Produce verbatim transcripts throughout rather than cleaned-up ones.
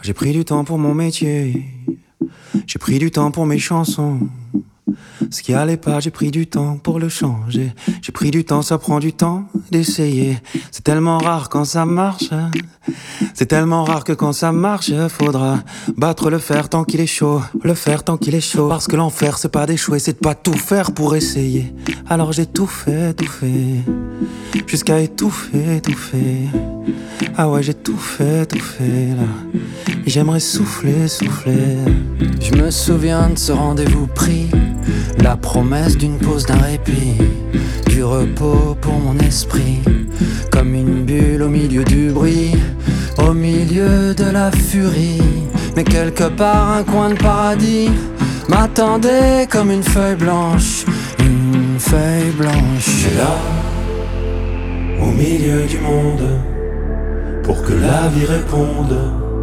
J'ai pris du temps pour mon métier, j'ai pris du temps pour mes chansons. Ce qui allait pas, j'ai pris du temps pour le changer. J'ai pris du temps, ça prend du temps d'essayer. C'est tellement rare quand ça marche. C'est tellement rare que quand ça marche, faudra battre le fer tant qu'il est chaud. Le fer tant qu'il est chaud. Parce que l'enfer, c'est pas d'échouer, c'est de pas tout faire pour essayer. Alors j'ai tout fait, tout fait, jusqu'à étouffer, étouffer. Ah ouais, j'ai tout fait, tout fait là. Et j'aimerais souffler, souffler. Je me souviens de ce rendez-vous pris, la promesse d'une pause, d'un répit, du repos pour mon esprit, comme une bulle au milieu du bruit, au milieu de la furie. Mais quelque part un coin de paradis m'attendait comme une feuille blanche, une feuille blanche. Et là, au milieu du monde, pour que la vie réponde,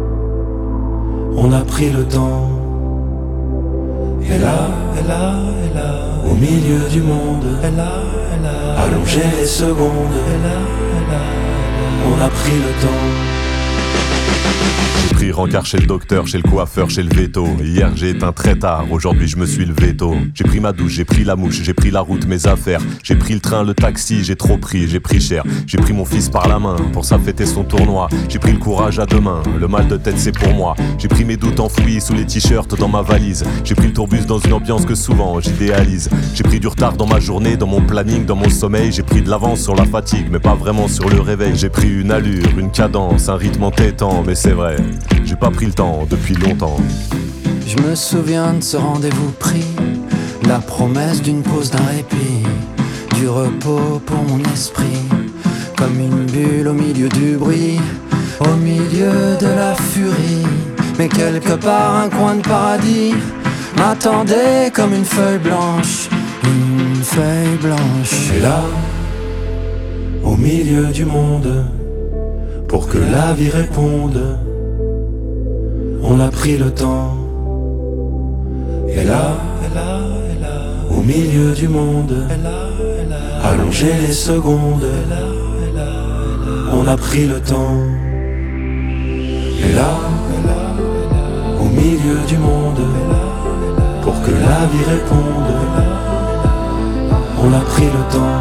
on a pris le temps. Et là, et là, et là, au milieu du monde, et là, et là, allongé les secondes, et là, et là, on a pris le temps. J'ai pris rencard chez le docteur, chez le coiffeur, chez le veto. Hier j'ai éteint très tard, aujourd'hui je me suis levé tôt. J'ai pris ma douche, j'ai pris la mouche, j'ai pris la route, mes affaires. J'ai pris le train, le taxi, j'ai trop pris, j'ai pris cher. J'ai pris mon fils par la main, pour ça fêter son tournoi. J'ai pris le courage à deux mains, le mal de tête c'est pour moi. J'ai pris mes doutes enfouis sous les t-shirts dans ma valise. J'ai pris le tourbus dans une ambiance que souvent j'idéalise. J'ai pris du retard dans ma journée, dans mon planning, dans mon sommeil. J'ai pris de l'avance sur la fatigue, mais pas vraiment sur le réveil. J'ai pris une allure, une cadence, un rythme entêtant, mais c'est vrai, j'ai pas pris le temps depuis longtemps. Je me souviens de ce rendez-vous pris, la promesse d'une pause, d'un répit, du repos pour mon esprit, comme une bulle au milieu du bruit, au milieu de la furie. Mais quelque part un coin de paradis m'attendait comme une feuille blanche, une feuille blanche. Et là, au milieu du monde, pour que la vie réponde, on a pris le temps. Et là, et là, et là, au milieu du monde, et là, et là, allongé les secondes, et là, et là, et là, on a pris le temps. Et là, et là, et là, au milieu du monde, et là, et là, pour que la vie réponde, et là, et là, on a pris le temps.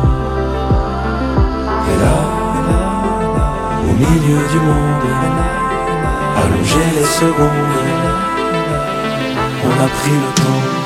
Et là, et là, et là, au milieu du monde, et là, allongé les secondes, on a pris le temps.